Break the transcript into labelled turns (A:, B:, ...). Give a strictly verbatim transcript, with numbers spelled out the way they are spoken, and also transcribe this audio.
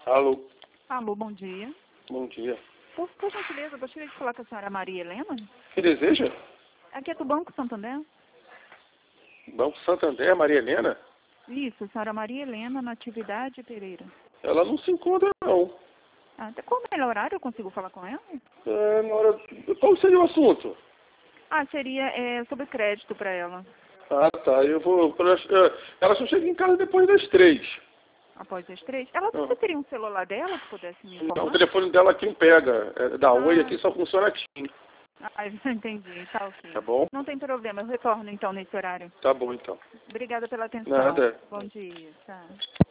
A: Alô,
B: Alô, bom dia.
A: bom dia.
B: Por, por gentileza, eu gostaria de falar com a senhora Maria Helena.
A: Que deseja?
B: Aqui é do Banco Santander.
A: Banco Santander, Maria Helena?
B: Isso, senhora Maria Helena, Natividade Pereira.
A: Ela não se encontra, não.
B: Ah, até qual o melhor horário eu consigo falar com ela?
A: É, na hora... Qual seria o assunto?
B: Ah, seria é, sobre crédito para ela,
A: Ah, tá. Eu vou... Ela só chega em casa depois das três.
B: após as três. Ela
A: Ah.
B: você teria um celular dela que pudesse me
A: Não,
B: informar?
A: o telefone dela aqui não pega. É, da Oi
B: Ah.
A: aqui só funciona aqui.
B: Ah, entendi, tá ok.
A: Tá bom?
B: Não tem problema, eu retorno então nesse horário.
A: Tá bom, então.
B: Obrigada pela atenção.
A: Nada.
B: Bom dia, tá.